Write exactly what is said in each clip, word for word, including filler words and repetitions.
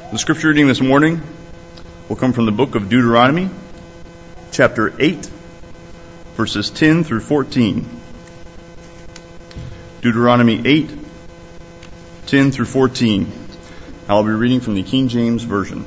The scripture reading this morning will come from the book of Deuteronomy, chapter eight, verses ten through fourteen. Deuteronomy eight, ten through fourteen. I'll be reading from the King James Version.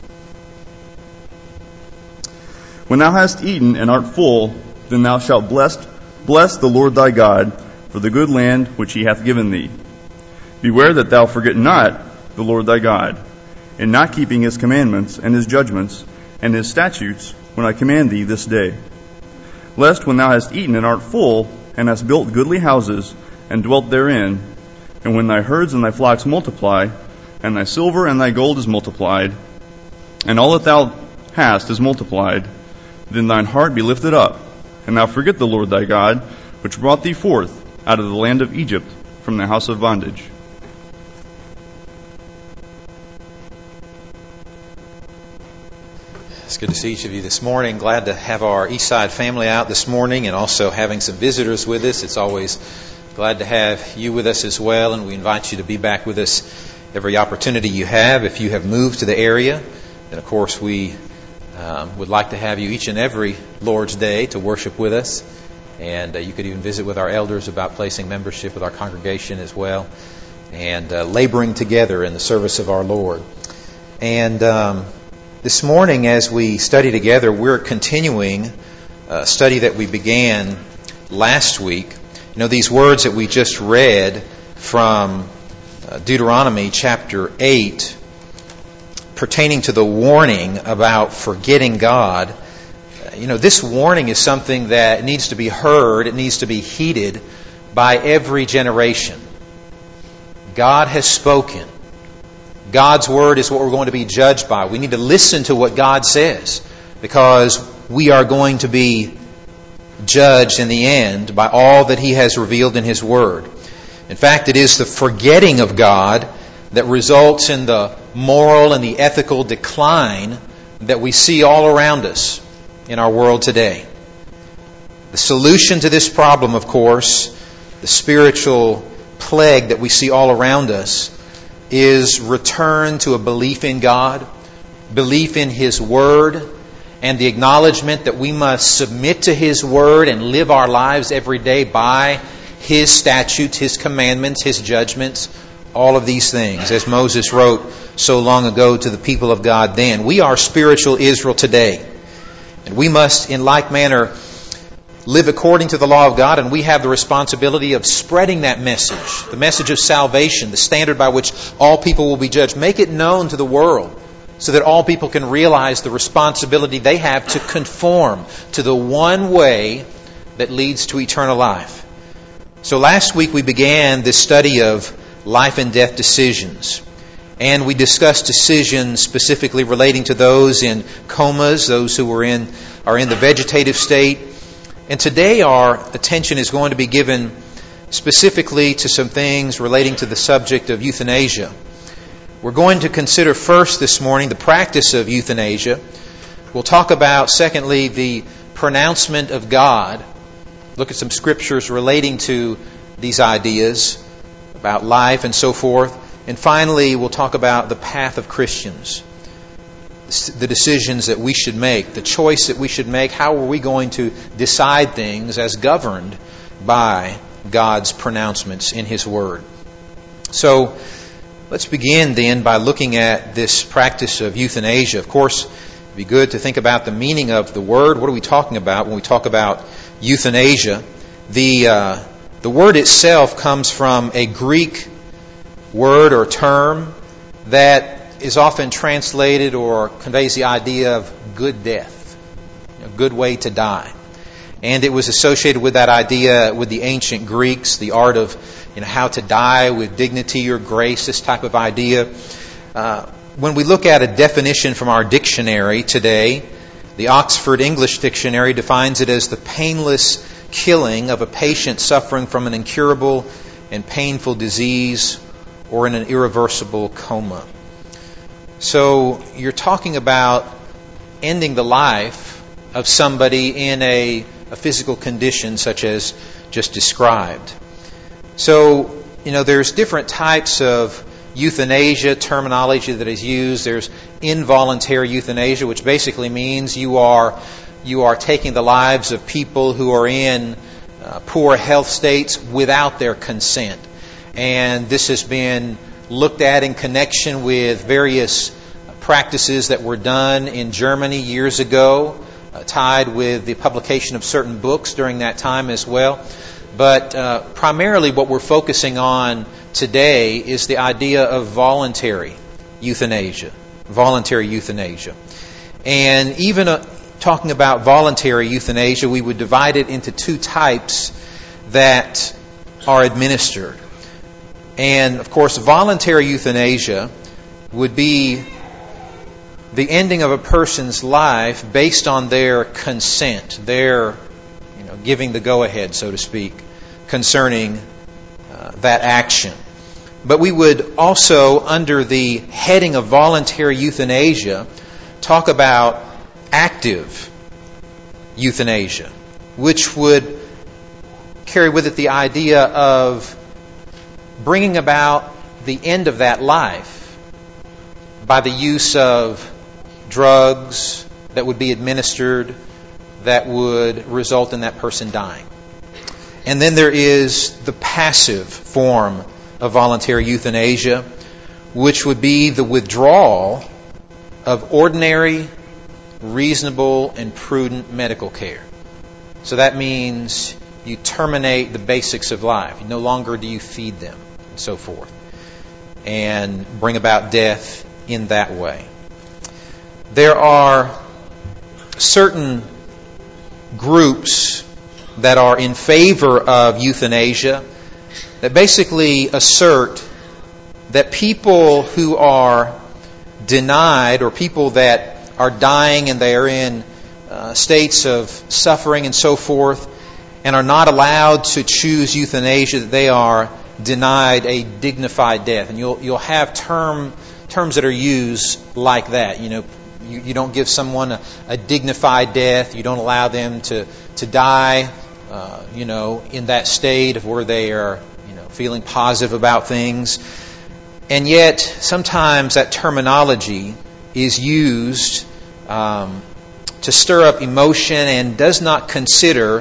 When thou hast eaten and art full, then thou shalt bless, bless the Lord thy God for the good land which he hath given thee. Beware that thou forget not the Lord thy God, in not keeping his commandments and his judgments and his statutes when I command thee this day. Lest when thou hast eaten and art full, and hast built goodly houses, and dwelt therein, and when thy herds and thy flocks multiply, and thy silver and thy gold is multiplied, and all that thou hast is multiplied, then thine heart be lifted up, and thou forget the Lord thy God, which brought thee forth out of the land of Egypt from the house of bondage. It's good to see each of you this morning. Glad to have our Eastside family out this morning and also having some visitors with us. It's always glad to have you with us as well, and we invite you to be back with us every opportunity you have. If you have moved to the area, then of course we um, would like to have you each and every Lord's Day to worship with us. And uh, you could even visit with our elders about placing membership with our congregation as well, and uh, laboring together in the service of our Lord. And um, this morning, as we study together, we're continuing a study that we began last week. You know, these words that we just read from uh, Deuteronomy chapter eight, pertaining to the warning about forgetting God. You know, this warning is something that needs to be heard, it needs to be heeded by every generation. God has spoken. God's word is what we're going to be judged by. We need to listen to what God says, because we are going to be judged in the end by all that He has revealed in His word. In fact, it is the forgetting of God that results in the moral and the ethical decline that we see all around us in our world today. The solution to this problem, of course, the spiritual plague that we see all around us, is return to a belief in God, belief in His Word, and the acknowledgement that we must submit to His Word and live our lives every day by His statutes, His commandments, His judgments, all of these things. As Moses wrote so long ago to the people of God then, we are spiritual Israel today. And we must, in like manner, live according to the law of God, and we have the responsibility of spreading that message, the message of salvation, the standard by which all people will be judged. Make it known to the world so that all people can realize the responsibility they have to conform to the one way that leads to eternal life. So last week we began this study of life and death decisions. And we discussed decisions specifically relating to those in comas, those who are in are in the vegetative state. And today our attention is going to be given specifically to some things relating to the subject of euthanasia. We're going to consider first this morning the practice of euthanasia. We'll talk about, secondly, the pronouncement of God. Look at some scriptures relating to these ideas about life and so forth. And finally, we'll talk about the path of Christians, the decisions that we should make, the choice that we should make. How are we going to decide things as governed by God's pronouncements in His Word? So, let's begin then by looking at this practice of euthanasia. Of course, it would be good to think about the meaning of the word. What are we talking about when we talk about euthanasia? The, uh, the word itself comes from a Greek word or term that is often translated or conveys the idea of good death, a good way to die. And it was associated with that idea with the ancient Greeks, the art of you know how to die with dignity or grace, this type of idea. Uh, when we look at a definition from our dictionary today, the Oxford English Dictionary defines it as the painless killing of a patient suffering from an incurable and painful disease or in an irreversible coma. So you're talking about ending the life of somebody in a, a physical condition such as just described. So, you know, there's different types of euthanasia terminology that is used. There's involuntary euthanasia, which basically means you are you are taking the lives of people who are in uh, poor health states without their consent. And this has been looked at in connection with various practices that were done in Germany years ago, uh, tied with the publication of certain books during that time as well. But uh, primarily what we're focusing on today is the idea of voluntary euthanasia. Voluntary euthanasia. And even uh, talking about voluntary euthanasia, we would divide it into two types that are administered. And, of course, voluntary euthanasia would be the ending of a person's life based on their consent, their, you know, giving the go-ahead, so to speak, concerning uh, that action. But we would also, under the heading of voluntary euthanasia, talk about active euthanasia, which would carry with it the idea of bringing about the end of that life by the use of drugs that would be administered that would result in that person dying. And then there is the passive form of voluntary euthanasia, which would be the withdrawal of ordinary, reasonable, and prudent medical care. So that means you terminate the basics of life. No longer do you feed them, and so forth, and bring about death in that way. There are certain groups that are in favor of euthanasia that basically assert that people who are denied, or people that are dying and they are in uh, states of suffering and so forth, and are not allowed to choose euthanasia, that they are denied a dignified death. And you'll you'll have term terms that are used like that. You know, you, you don't give someone a, a dignified death. You don't allow them to to die, uh, you know, in that state of where they are, you know, feeling positive about things. And yet, sometimes that terminology is used um, to stir up emotion and does not consider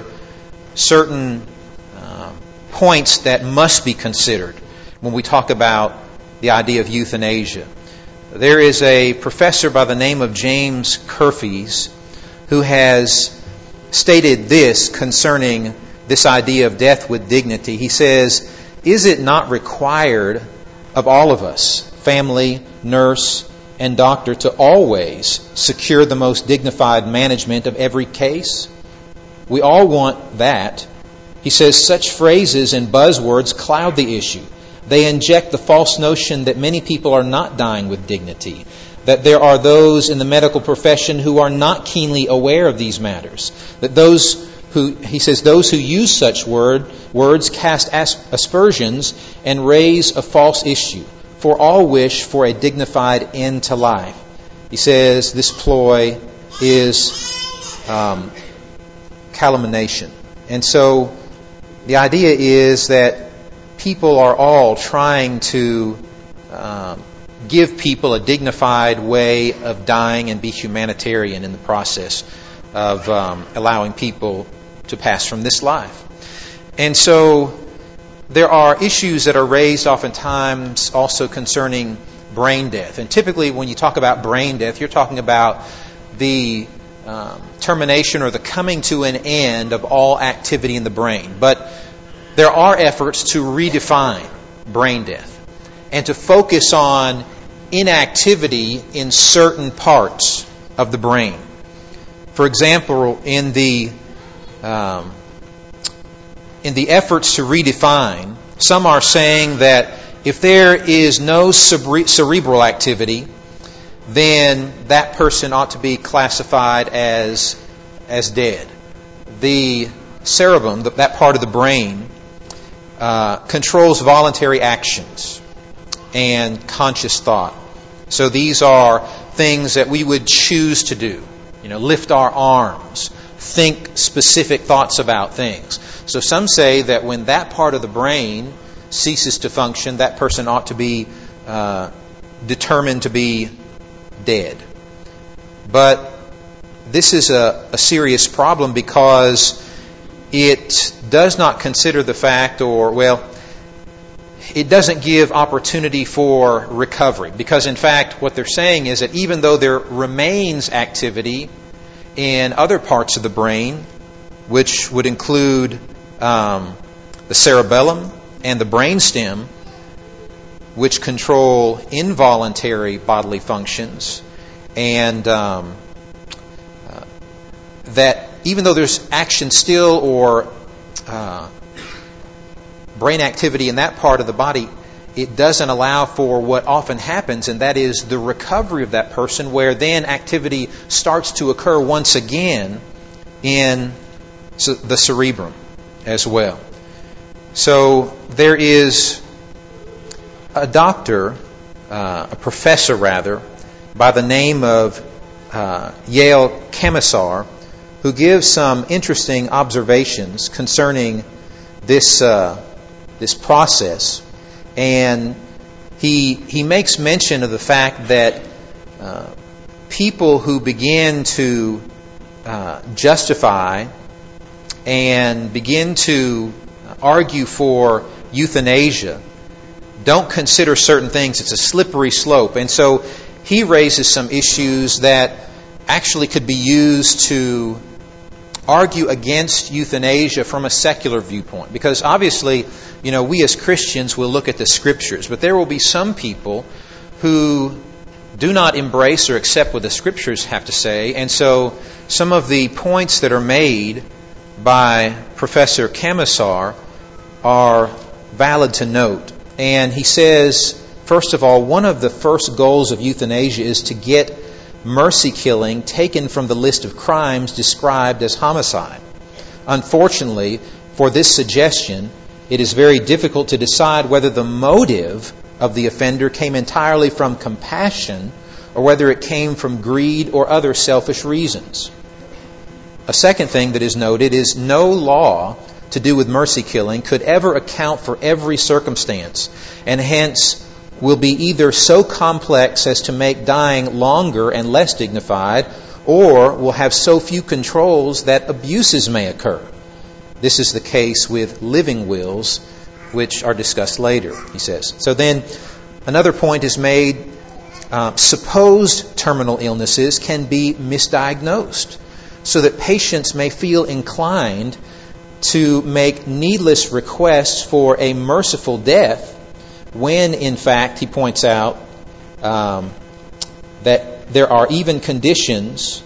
certain uh, points that must be considered when we talk about the idea of euthanasia. There is a professor by the name of James Curfeys who has stated this concerning this idea of death with dignity. He says, "Is it not required of all of us, family, nurse, and doctor, to always secure the most dignified management of every case? We all want that." He says, "Such phrases and buzzwords cloud the issue. They inject the false notion that many people are not dying with dignity, that there are those in the medical profession who are not keenly aware of these matters, that those who, he says, those who use such word words cast aspersions and raise a false issue, for all wish for a dignified end to life." He says this ploy is um, calumniation. And so the idea is that people are all trying to um, give people a dignified way of dying and be humanitarian in the process of um, allowing people to pass from this life. And so there are issues that are raised oftentimes also concerning brain death. And typically when you talk about brain death, you're talking about the um, termination or the coming to an end of all activity in the brain. But there are efforts to redefine brain death and to focus on inactivity in certain parts of the brain. For example, in the um, in the efforts to redefine, some are saying that if there is no cere- cerebral activity, then that person ought to be classified as as dead. The cerebrum, that part of the brain, uh, controls voluntary actions and conscious thought. So these are things that we would choose to do. You know, lift our arms, think specific thoughts about things. So some say that when that part of the brain ceases to function, that person ought to be uh, determined to be dead. But this is a, a serious problem because it does not consider the fact, or, well, it doesn't give opportunity for recovery. Because, in fact, what they're saying is that even though there remains activity in other parts of the brain, which would include um, the cerebellum and the brainstem, which control involuntary bodily functions, and um, uh, that even though there's action still or uh, brain activity in that part of the body, it doesn't allow for what often happens, and that is the recovery of that person, where then activity starts to occur once again in the cerebrum as well. So there is a doctor, uh, a professor rather, by the name of uh, Yael Kamisar, who gives some interesting observations concerning this uh, this process. And he he makes mention of the fact that uh, people who begin to uh, justify and begin to argue for euthanasia don't consider certain things. It's a slippery slope. And so he raises some issues that actually could be used to argue against euthanasia from a secular viewpoint. Because obviously, you know, we as Christians will look at the Scriptures, but there will be some people who do not embrace or accept what the Scriptures have to say. And so some of the points that are made by Professor Kamisar are valid to note. And he says, first of all, one of the first goals of euthanasia is to get mercy killing taken from the list of crimes described as homicide. Unfortunately, for this suggestion, it is very difficult to decide whether the motive of the offender came entirely from compassion or whether it came from greed or other selfish reasons. A second thing that is noted is no law to do with mercy killing could ever account for every circumstance, and hence will be either so complex as to make dying longer and less dignified, or will have so few controls that abuses may occur. This is the case with living wills, which are discussed later, he says. So then another point is made. Uh, supposed terminal illnesses can be misdiagnosed so that patients may feel inclined to make needless requests for a merciful death when, in fact, he points out um, that there are even conditions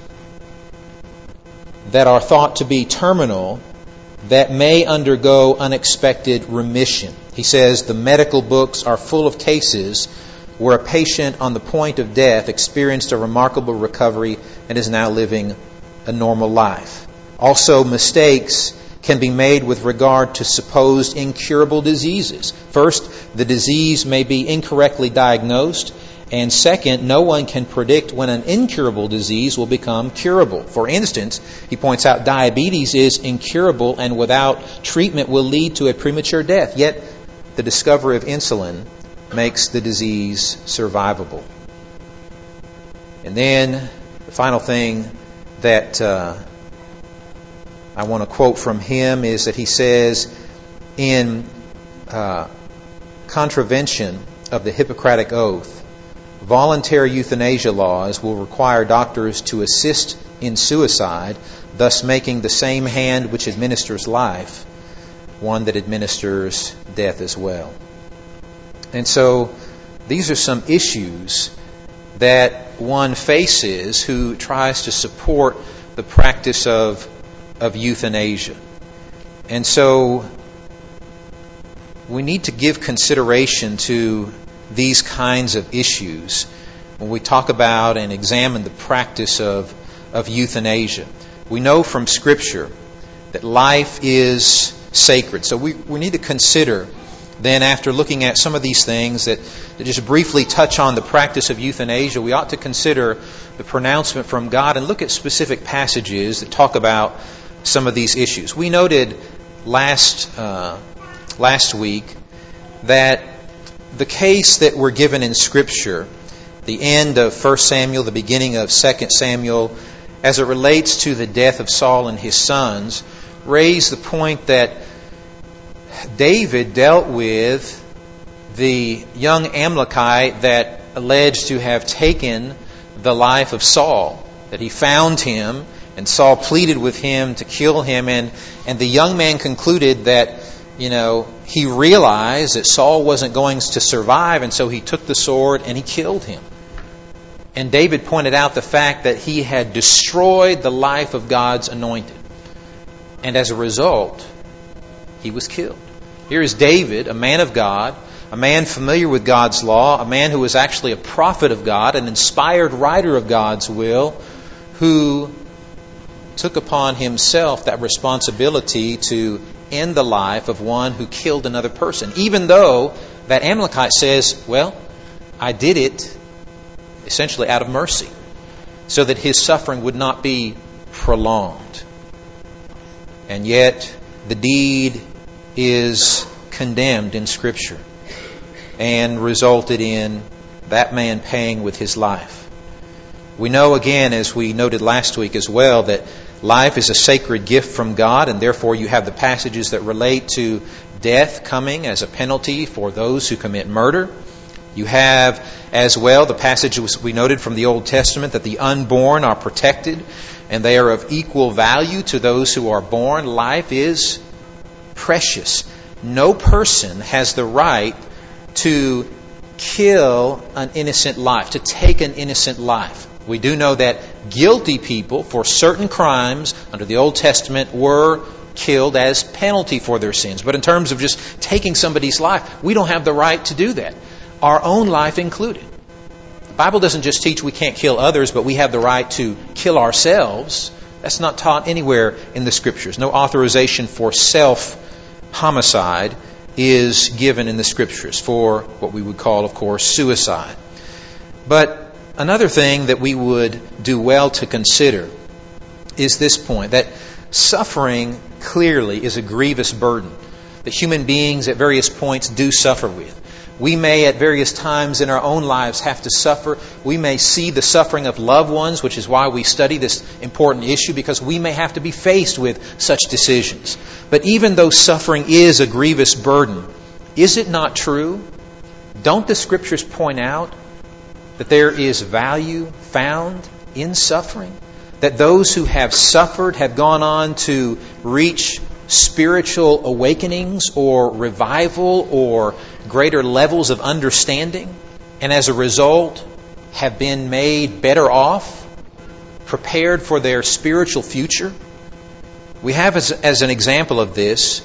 that are thought to be terminal that may undergo unexpected remission. He says the medical books are full of cases where a patient on the point of death experienced a remarkable recovery and is now living a normal life. Also, mistakes can be made with regard to supposed incurable diseases. First, the disease may be incorrectly diagnosed, and second, no one can predict when an incurable disease will become curable. For instance, he points out diabetes is incurable and without treatment will lead to a premature death. Yet, the discovery of insulin makes the disease survivable. And then, the final thing that uh, I want to quote from him is that he says, in uh, contravention of the Hippocratic Oath, voluntary euthanasia laws will require doctors to assist in suicide, thus making the same hand which administers life one that administers death as well. And so these are some issues that one faces who tries to support the practice of of euthanasia. And so we need to give consideration to these kinds of issues when we talk about and examine the practice of, of euthanasia. We know from Scripture that life is sacred. So we, we need to consider then, after looking at some of these things that, that just briefly touch on the practice of euthanasia, we ought to consider the pronouncement from God and look at specific passages that talk about some of these issues. We noted last uh, last week that the case that we're given in Scripture, the end of First Samuel, the beginning of Second Samuel, as it relates to the death of Saul and his sons, raise the point that David dealt with the young Amalekite that alleged to have taken the life of Saul, that he found him and Saul pleaded with him to kill him, and, and the young man concluded that, you know, he realized that Saul wasn't going to survive, and so he took the sword and he killed him. And David pointed out the fact that he had destroyed the life of God's anointed. And as a result, he was killed. Here is David, a man of God, a man familiar with God's law, a man who was actually a prophet of God, an inspired writer of God's will, who took upon himself that responsibility to end the life of one who killed another person. Even though that Amalekite says, well, I did it essentially out of mercy, so that his suffering would not be prolonged. And yet, the deed is condemned in Scripture and resulted in that man paying with his life. We know again, as we noted last week as well, that life is a sacred gift from God, and therefore you have the passages that relate to death coming as a penalty for those who commit murder. You have as well the passages we noted from the Old Testament that the unborn are protected and they are of equal value to those who are born. Life is precious. No person has the right to kill an innocent life, to take an innocent life. We do know that guilty people for certain crimes under the Old Testament were killed as penalty for their sins. But in terms of just taking somebody's life, we don't have the right to do that. Our own life included. The Bible doesn't just teach we can't kill others, but we have the right to kill ourselves. That's not taught anywhere in the Scriptures. No authorization for self-homicide is given in the Scriptures for what we would call, of course, suicide. But another thing that we would do well to consider is this point, that suffering clearly is a grievous burden that human beings at various points do suffer with. We may at various times in our own lives have to suffer. We may see the suffering of loved ones, which is why we study this important issue, because we may have to be faced with such decisions. But even though suffering is a grievous burden, is it not true? Don't the Scriptures point out that there is value found in suffering? That those who have suffered have gone on to reach spiritual awakenings or revival or greater levels of understanding, and as a result have been made better off, prepared for their spiritual future. We have as, as an example of this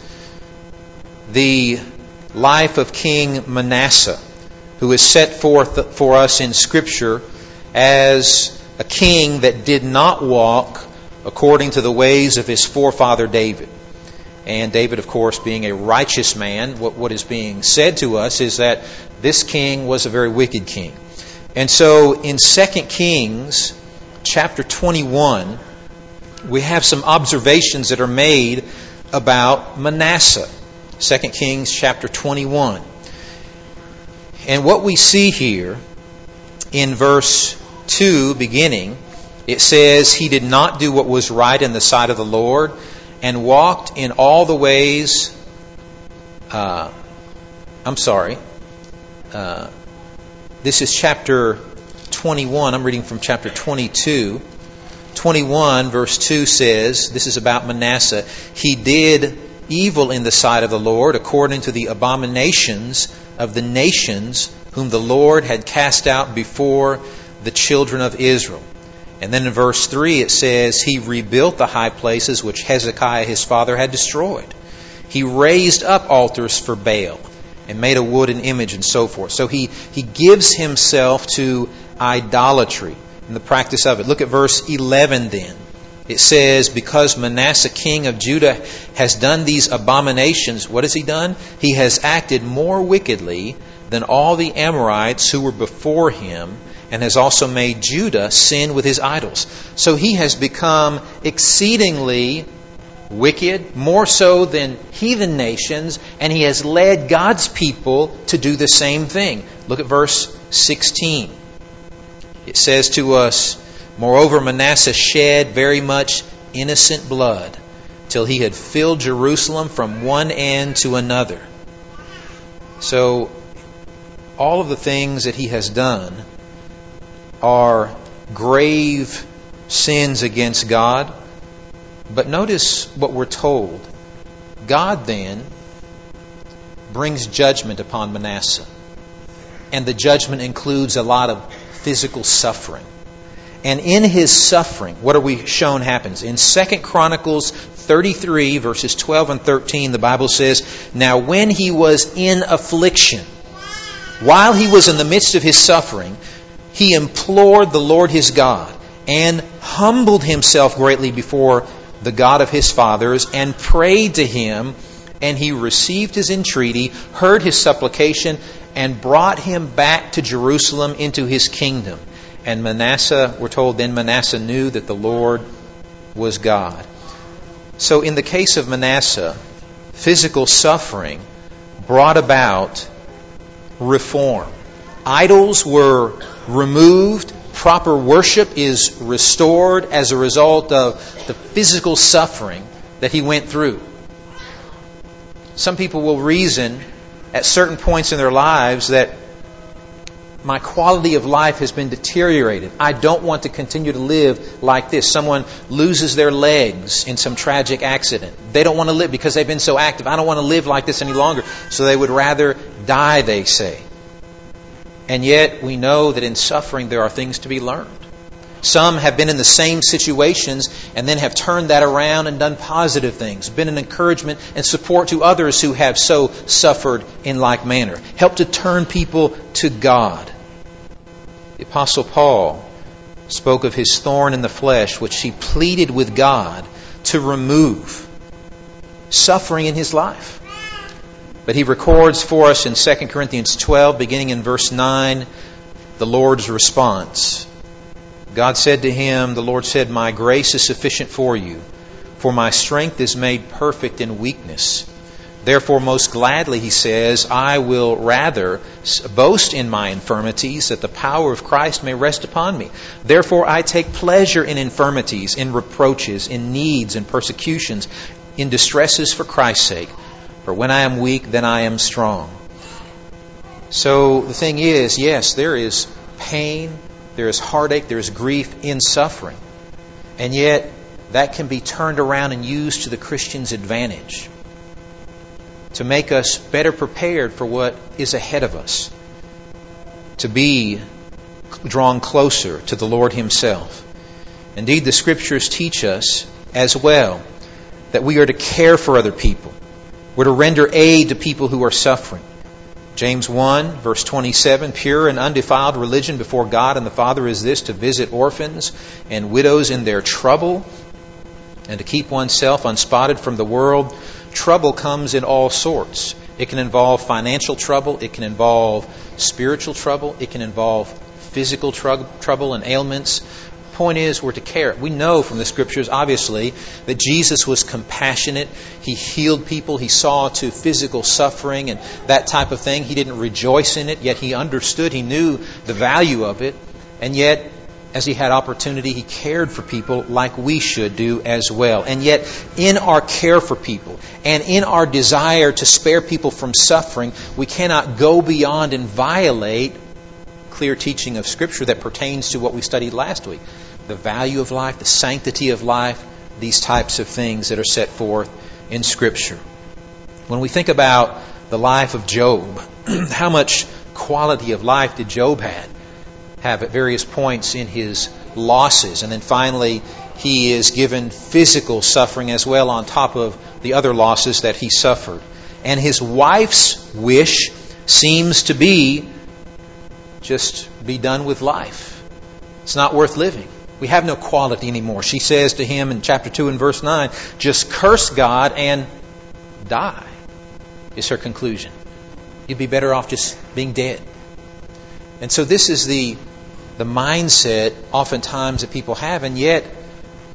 the life of King Manasseh, who is set forth for us in Scripture as a king that did not walk according to the ways of his forefather David. And David, of course, being a righteous man, what, what is being said to us is that this king was a very wicked king. And so in Second Kings chapter twenty-one, we have some observations that are made about Manasseh. Second Kings chapter twenty-one. And what we see here in verse two beginning, it says, "He did not do what was right in the sight of the Lord, and walked in all the ways," uh, I'm sorry, uh, this is chapter twenty-one, I'm reading from chapter twenty-two. twenty-one verse two says, this is about Manasseh, "He did evil in the sight of the Lord, according to the abominations of the nations whom the Lord had cast out before the children of Israel." And then in verse three it says, "He rebuilt the high places which Hezekiah his father had destroyed. He raised up altars for Baal and made a wooden image," and so forth. So he, he gives himself to idolatry and the practice of it. Look at verse eleven then. It says, "Because Manasseh king of Judah has done these abominations," what has he done? "He has acted more wickedly than all the Amorites who were before him, and has also made Judah sin with his idols." So he has become exceedingly wicked, more so than heathen nations, and he has led God's people to do the same thing. Look at verse sixteen. It says to us, "Moreover, Manasseh shed very much innocent blood, till he had filled Jerusalem from one end to another." So, all of the things that he has done are grave sins against God. But notice what we're told. God then brings judgment upon Manasseh. And the judgment includes a lot of physical suffering. And in his suffering, what are we shown happens? In Second Chronicles thirty-three, verses twelve and thirteen, the Bible says, "Now when he was in affliction, while he was in the midst of his suffering, he implored the Lord his God and humbled himself greatly before the God of his fathers and prayed to him, and he received his entreaty, heard his supplication, and brought him back to Jerusalem into his kingdom. And Manasseh, we're told, then Manasseh knew that the Lord was God." So in the case of Manasseh, physical suffering brought about reform. Idols were removed. Proper worship is restored as a result of the physical suffering that he went through. Some people will reason at certain points in their lives that my quality of life has been deteriorated. I don't want to continue to live like this. Someone loses their legs in some tragic accident. They don't want to live because they've been so active. I don't want to live like this any longer. So they would rather die, they say. And yet we know that in suffering there are things to be learned. Some have been in the same situations and then have turned that around and done positive things, been an encouragement and support to others who have so suffered in like manner. Help to turn people to God. The Apostle Paul spoke of his thorn in the flesh, which he pleaded with God to remove suffering in his life. But he records for us in Second Corinthians twelve, beginning in verse nine, the Lord's response. God said to him, the Lord said, "My grace is sufficient for you, for my strength is made perfect in weakness. Therefore, most gladly," he says, "I will rather boast in my infirmities, that the power of Christ may rest upon me. Therefore, I take pleasure in infirmities, in reproaches, in needs, in persecutions, in distresses for Christ's sake. For when I am weak, then I am strong." So the thing is, yes, there is pain, there is heartache, there is grief in suffering. And yet, that can be turned around and used to the Christian's advantage, to make us better prepared for what is ahead of us, to be drawn closer to the Lord Himself. Indeed, the Scriptures teach us as well that we are to care for other people. We're to render aid to people who are suffering. James one, verse twenty-seven, "Pure and undefiled religion before God and the Father is this, to visit orphans and widows in their trouble, and to keep oneself unspotted from the world." Trouble comes in all sorts. It can involve financial trouble. It can involve spiritual trouble. It can involve physical tr- trouble and ailments. Point is, we're to care. We know from the Scriptures, obviously, that Jesus was compassionate. He healed people. He saw to physical suffering and that type of thing. He didn't rejoice in it, yet He understood. He knew the value of it. And yet, as He had opportunity, He cared for people like we should do as well. And yet, in our care for people and in our desire to spare people from suffering, we cannot go beyond and violate clear teaching of Scripture that pertains to what we studied last week. The value of life, the sanctity of life, these types of things that are set forth in Scripture. When we think about the life of Job, how much quality of life did Job have? have at various points in his losses. And then finally, he is given physical suffering as well on top of the other losses that he suffered. And his wife's wish seems to be just be done with life. It's not worth living. We have no quality anymore. She says to him in chapter two and verse nine, "Just curse God and die," is her conclusion. You'd be better off just being dead. And so this is the the mindset oftentimes that people have, and yet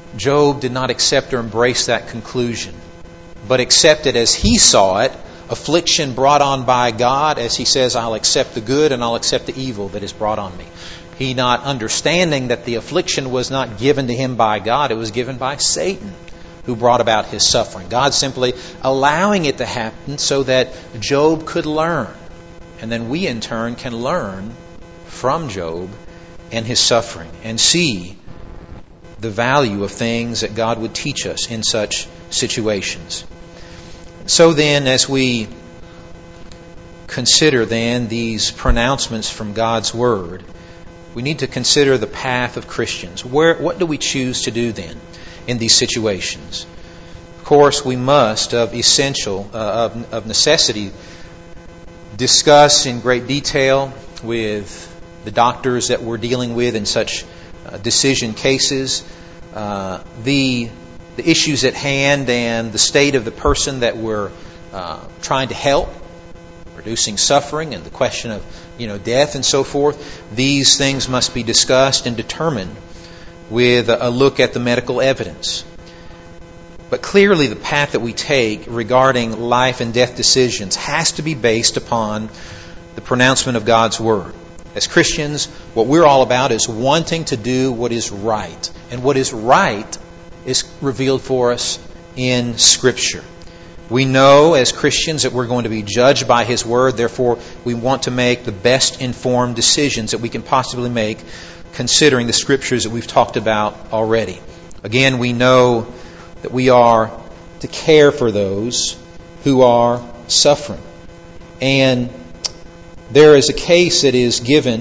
Job did not accept or embrace that conclusion, but accepted as he saw it, affliction brought on by God, as he says, I'll accept the good and I'll accept the evil that is brought on me. He not understanding that the affliction was not given to him by God, it was given by Satan, who brought about his suffering. God simply allowing it to happen so that Job could learn. And then we in turn can learn from Job and his suffering and see the value of things that God would teach us in such situations. So then, as we consider then these pronouncements from God's Word, we need to consider the path of Christians. Where, what do we choose to do then in these situations? Of course, we must, of essential, uh, of, of necessity, discuss in great detail with the doctors that we're dealing with in such uh, decision cases, uh, the the issues at hand and the state of the person that we're uh, trying to help, reducing suffering and the question of you know death and so forth. These things must be discussed and determined with a look at the medical evidence. But clearly the path that we take regarding life and death decisions has to be based upon the pronouncement of God's Word. As Christians, what we're all about is wanting to do what is right. And what is right is revealed for us in Scripture. We know as Christians that we're going to be judged by His Word. Therefore, we want to make the best informed decisions that we can possibly make, considering the Scriptures that we've talked about already. Again, we know that we are to care for those who are suffering. And there is a case that is given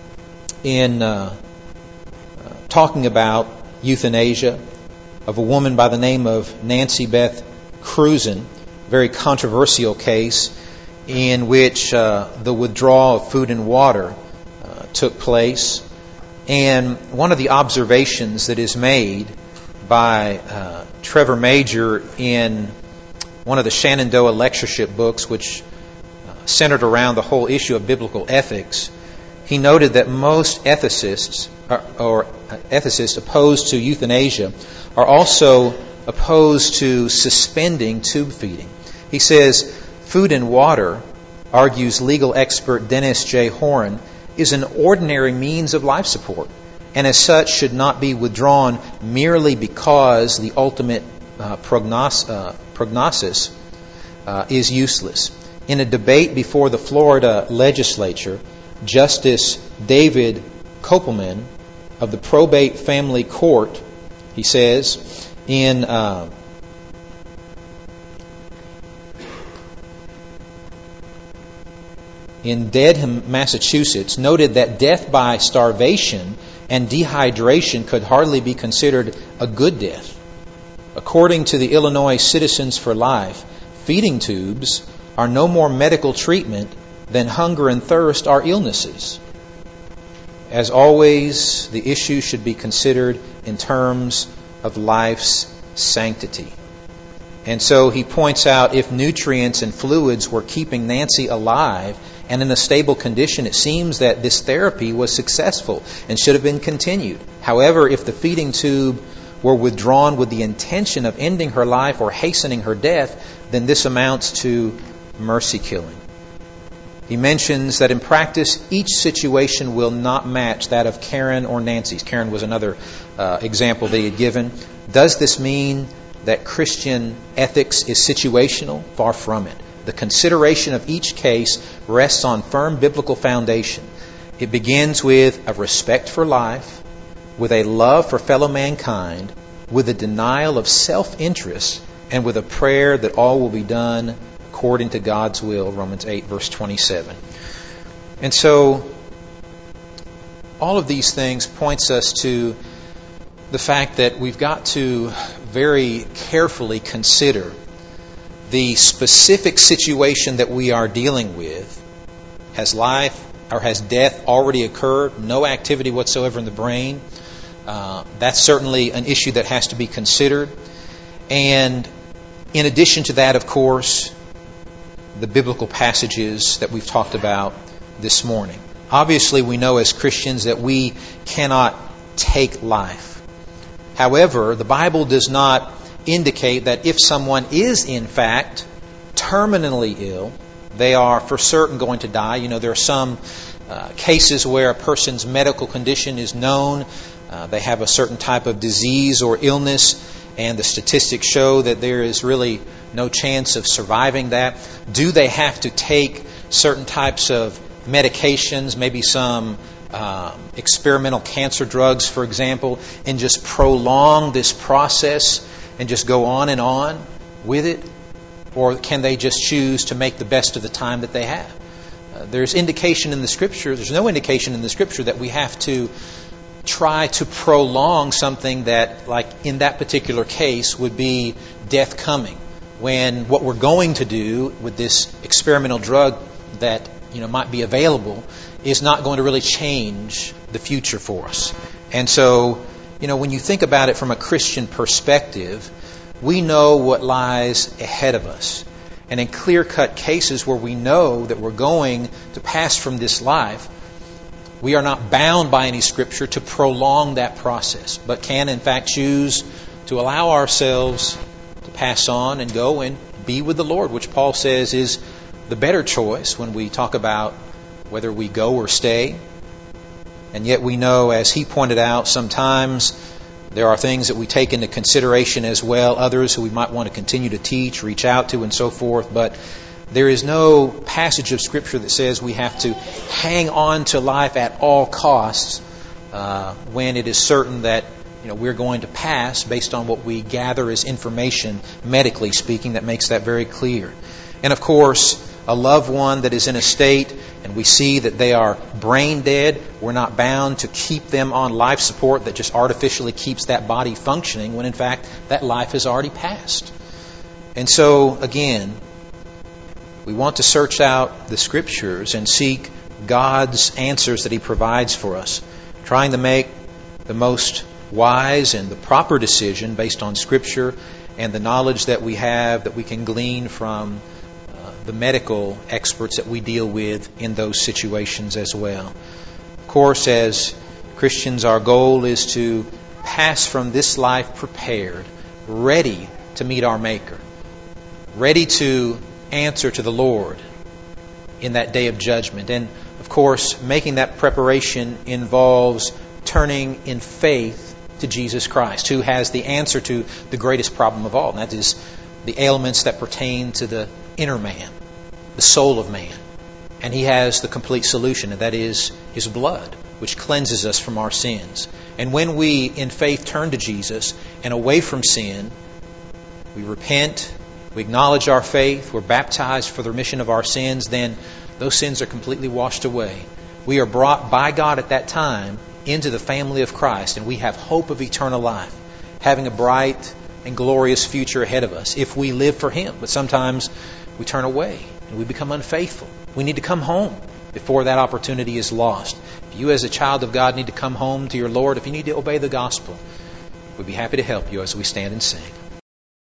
in uh, uh, talking about euthanasia of a woman by the name of Nancy Beth Cruzan, very controversial case in which uh, the withdrawal of food and water uh, took place. And one of the observations that is made by uh, Trevor Major in one of the Shenandoah lectureship books, which uh, centered around the whole issue of biblical ethics, he noted that most ethicists or, or ethicists opposed to euthanasia are also opposed to suspending tube feeding. He says, food and water, argues legal expert Dennis J. Horan, is an ordinary means of life support, and as such should not be withdrawn merely because the ultimate uh, prognos- uh, prognosis uh, is useless. In a debate before the Florida legislature, Justice David Kopelman of the Probate Family Court, he says, in uh, in Dedham, Massachusetts, noted that death by starvation and dehydration could hardly be considered a good death. According to the Illinois Citizens for Life, feeding tubes are no more medical treatment than hunger and thirst are illnesses. As always, the issue should be considered in terms of life's sanctity. And so he points out if nutrients and fluids were keeping Nancy alive and in a stable condition, it seems that this therapy was successful and should have been continued. However, if the feeding tube were withdrawn with the intention of ending her life or hastening her death, then this amounts to mercy killing. He mentions that in practice, each situation will not match that of Karen or Nancy's. Karen was another uh, example that he had given. Does this mean that Christian ethics is situational? Far from it. The consideration of each case rests on firm biblical foundation. It begins with a respect for life, with a love for fellow mankind, with a denial of self-interest, and with a prayer that all will be done according to God's will, Romans eight, verse twenty-seven. And so, all of these things points us to the fact that we've got to very carefully consider the specific situation that we are dealing with. Has life or has death already occurred? No activity whatsoever in the brain. Uh, that's certainly an issue that has to be considered. And in addition to that, of course, the biblical passages that we've talked about this morning. Obviously, we know as Christians that we cannot take life. However, the Bible does not indicate that if someone is in fact terminally ill, they are for certain going to die. You know, there are some uh, cases where a person's medical condition is known. Uh, they have a certain type of disease or illness, and the statistics show that there is really no chance of surviving that. Do they have to take certain types of medications, maybe some um, experimental cancer drugs, for example, and just prolong this process and just go on and on with it? Or can they just choose to make the best of the time that they have? Uh, there's indication in the Scripture, there's no indication in the Scripture that we have to try to prolong something that, like in that particular case, would be death coming, when what we're going to do with this experimental drug that, you know, might be available is not going to really change the future for us. And so, you know, when you think about it from a Christian perspective, we know what lies ahead of us. And in clear-cut cases where we know that we're going to pass from this life, we are not bound by any Scripture to prolong that process, but can in fact choose to allow ourselves to pass on and go and be with the Lord, which Paul says is the better choice when we talk about whether we go or stay. And yet we know, as he pointed out, sometimes there are things that we take into consideration as well, others who we might want to continue to teach, reach out to, and so forth. But there is no passage of Scripture that says we have to hang on to life at all costs uh, when it is certain that, you know, we're going to pass based on what we gather as information, medically speaking, that makes that very clear. And of course, a loved one that is in a state and we see that they are brain dead, we're not bound to keep them on life support that just artificially keeps that body functioning when in fact that life has already passed. And so, again, we want to search out the Scriptures and seek God's answers that He provides for us, trying to make the most wise and the proper decision based on Scripture and the knowledge that we have that we can glean from uh, the medical experts that we deal with in those situations as well. Of course, as Christians, our goal is to pass from this life prepared, ready to meet our Maker, ready to answer to the Lord in that day of judgment. And of course, making that preparation involves turning in faith to Jesus Christ, who has the answer to the greatest problem of all, and that is the ailments that pertain to the inner man, the soul of man. And He has the complete solution, and that is His blood, which cleanses us from our sins. And when we, in faith, turn to Jesus and away from sin, we repent, we acknowledge our faith, we're baptized for the remission of our sins, then those sins are completely washed away. We are brought by God at that time into the family of Christ, and we have hope of eternal life, having a bright and glorious future ahead of us if we live for Him. But sometimes we turn away and we become unfaithful. We need to come home before that opportunity is lost. If you as a child of God need to come home to your Lord, if you need to obey the gospel, we'd be happy to help you as we stand and sing.